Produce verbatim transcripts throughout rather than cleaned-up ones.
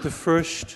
The first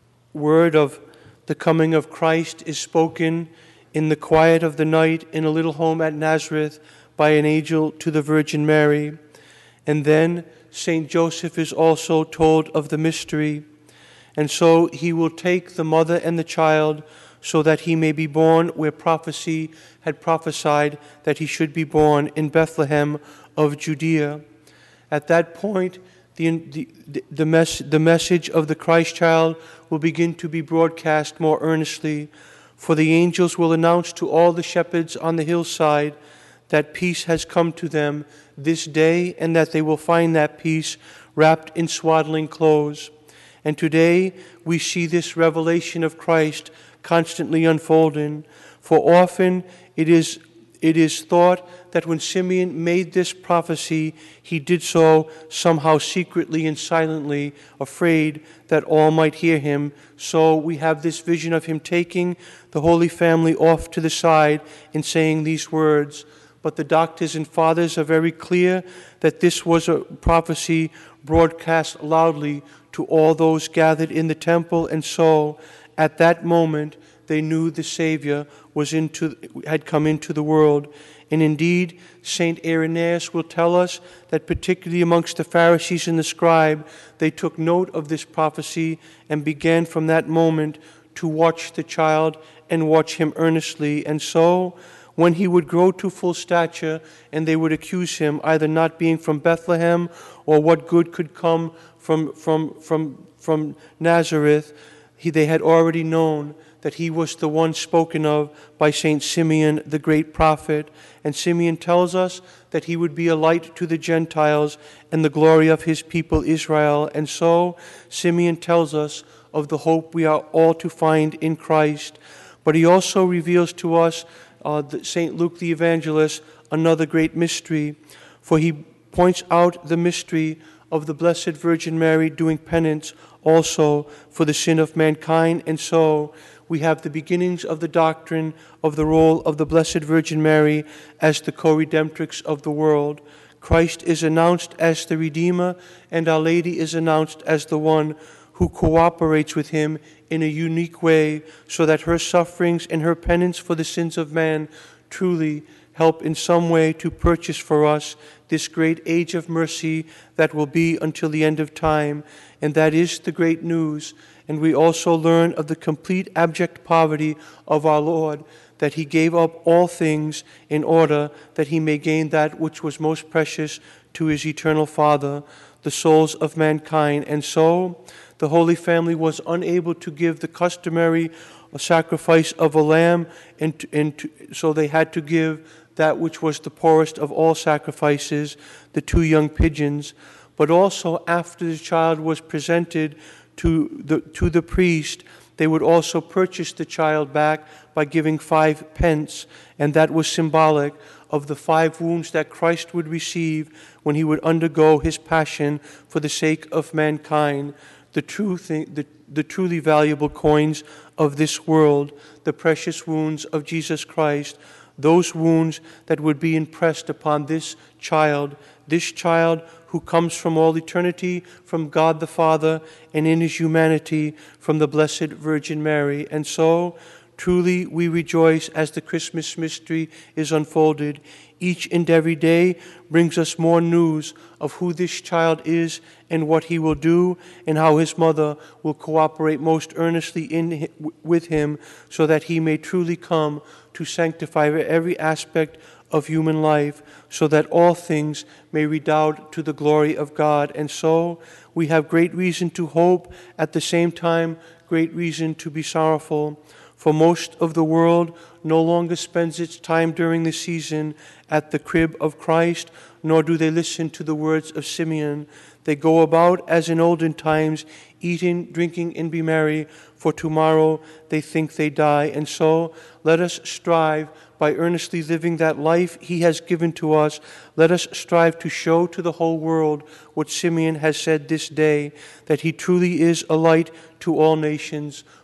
word of the coming of Christ is spoken in the quiet of the night in a little home at Nazareth by an angel to the Virgin Mary. And then Saint Joseph is also told of the mystery. And so he will take the mother and the child so that he may be born where prophecy had prophesied that he should be born, in Bethlehem of Judea. At that point, the, the, the, mess, the message of the Christ child will begin to be broadcast more earnestly, for the angels will announce to all the shepherds on the hillside that peace has come to them this day, and that they will find that peace wrapped in swaddling clothes. And today we see this revelation of Christ constantly unfolding. For often it is, it is thought that when Simeon made this prophecy, he did so somehow secretly and silently, afraid that all might hear him. So we have this vision of him taking the Holy Family off to the side and saying these words. But the doctors and fathers are very clear that this was a prophecy broadcast loudly to all those gathered in the temple, and so at that moment they knew the Savior was into, had come into the world. And indeed, Saint Irenaeus will tell us that particularly amongst the Pharisees and the scribe, they took note of this prophecy and began from that moment to watch the child and watch him earnestly. And so, when he would grow to full stature and they would accuse him either not being from Bethlehem or what good could come from, from, from, from Nazareth, he, they had already known that he was the one spoken of by Saint Simeon, the great prophet. And Simeon tells us that he would be a light to the Gentiles and the glory of his people Israel. And so Simeon tells us of the hope we are all to find in Christ. But he also reveals to us, uh, Saint Luke the Evangelist, another great mystery. For he points out the mystery of the Blessed Virgin Mary doing penance also for the sin of mankind. And so we have the beginnings of the doctrine of the role of the Blessed Virgin Mary as the co-redemptrix of the world. Christ is announced as the Redeemer, and Our Lady is announced as the one who cooperates with him in a unique way, so that her sufferings and her penance for the sins of man truly help in some way to purchase for us this great age of mercy that will be until the end of time. And that is the great news. And we also learn of the complete abject poverty of our Lord, that he gave up all things in order that he may gain that which was most precious to his eternal Father, the souls of mankind. And so the Holy Family was unable to give the customary sacrifice of a lamb, and, and to, so they had to give that which was the poorest of all sacrifices, the two young pigeons. But also after the child was presented to the, to the priest, they would also purchase the child back by giving five pence, and that was symbolic of the five wounds that Christ would receive when he would undergo his passion for the sake of mankind. The, true thing, the, the truly valuable coins of this world, the precious wounds of Jesus Christ, those wounds that would be impressed upon this child, this child who comes from all eternity, from God the Father, and in his humanity, from the Blessed Virgin Mary. And so, truly we rejoice as the Christmas mystery is unfolded. Each and every day brings us more news of who this child is and what he will do, and how his mother will cooperate most earnestly in with him, so that he may truly come to sanctify every aspect of human life, so that all things may redound to the glory of God. And so we have great reason to hope, at the same time great reason to be sorrowful. For most of the world no longer spends its time during the season at the crib of Christ, nor do they listen to the words of Simeon. They go about as in olden times, eating, drinking, and be merry, for tomorrow they think they die. And so let us strive, by earnestly living that life he has given to us, let us strive to show to the whole world what Simeon has said this day, that he truly is a light to all nations,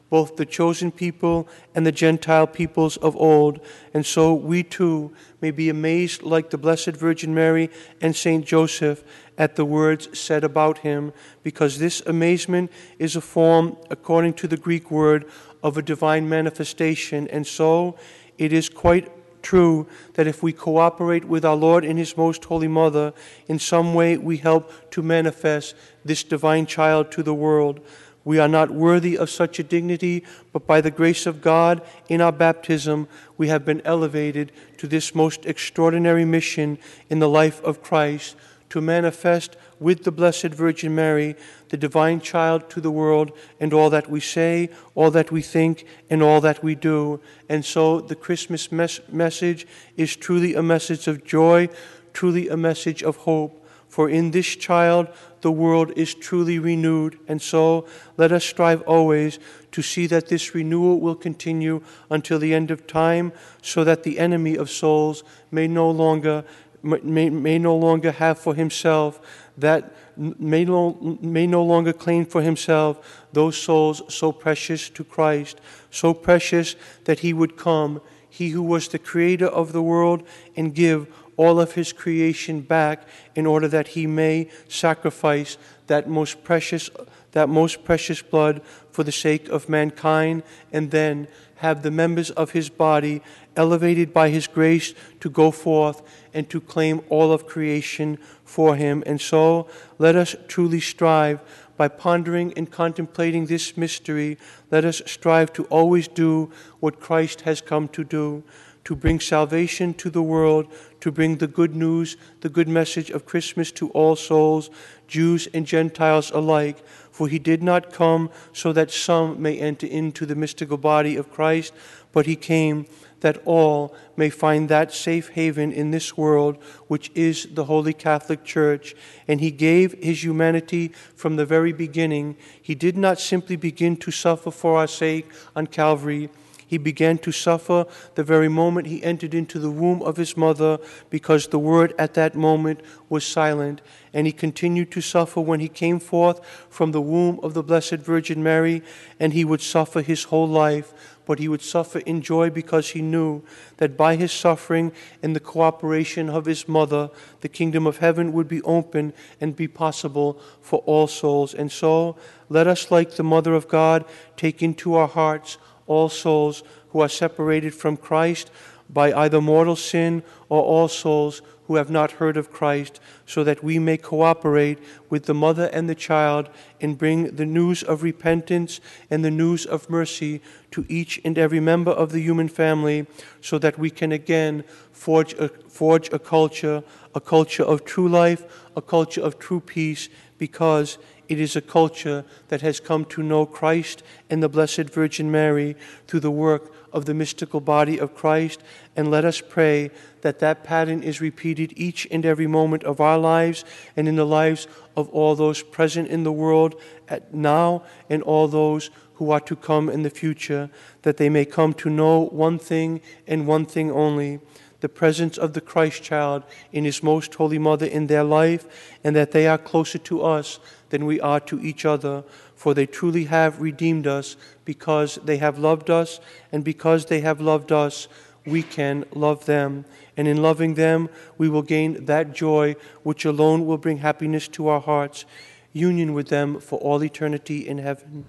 both the chosen people and the Gentile peoples of old. And so we too may be amazed like the Blessed Virgin Mary and Saint Joseph at the words said about him, because this amazement is a form, according to the Greek word, of a divine manifestation. And so it is quite true that if we cooperate with our Lord and His Most Holy Mother, in some way we help to manifest this divine child to the world. We are not worthy of such a dignity, but by the grace of God, in our baptism, we have been elevated to this most extraordinary mission in the life of Christ, to manifest with the Blessed Virgin Mary the divine child to the world, and all that we say, all that we think, and all that we do. And so the Christmas mes- message is truly a message of joy, truly a message of hope. For in this child the world is truly renewed, and so let us strive always to see that this renewal will continue until the end of time, so that the enemy of souls may no longer may, may no longer have for himself that may no, may no longer claim for himself those souls so precious to Christ, so precious that he would come, he who was the creator of the world, and give all of his creation back in order that he may sacrifice that most precious that most precious blood for the sake of mankind, and then have the members of his body elevated by his grace to go forth and to claim all of creation for him. And so let us truly strive, by pondering and contemplating this mystery, let us strive to always do what Christ has come to do, to bring salvation to the world, to bring the good news, the good message of Christmas to all souls, Jews and Gentiles alike. For he did not come so that some may enter into the mystical body of Christ, but he came that all may find that safe haven in this world, which is the Holy Catholic Church. And he gave his humanity from the very beginning. He did not simply begin to suffer for our sake on Calvary. He began to suffer the very moment he entered into the womb of his mother, because the Word at that moment was silent. And he continued to suffer when he came forth from the womb of the Blessed Virgin Mary, and he would suffer his whole life. But he would suffer in joy, because he knew that by his suffering and the cooperation of his mother, the kingdom of heaven would be open and be possible for all souls. And so let us, like the Mother of God, take into our hearts all souls who are separated from Christ by either mortal sin, or all souls who have not heard of Christ, so that we may cooperate with the mother and the child and bring the news of repentance and the news of mercy to each and every member of the human family, so that we can again forge a, forge a culture, a culture of true life, a culture of true peace, because it is a culture that has come to know Christ and the Blessed Virgin Mary through the work of the mystical body of Christ. And let us pray that that pattern is repeated each and every moment of our lives and in the lives of all those present in the world at now and all those who are to come in the future, that they may come to know one thing and one thing only, the presence of the Christ child in his most holy mother in their life, and that they are closer to us than we are to each other, for they truly have redeemed us, because they have loved us, and because they have loved us, we can love them. And in loving them, we will gain that joy which alone will bring happiness to our hearts, union with them for all eternity in heaven.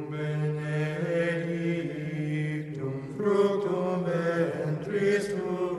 Fructum ventris tuum,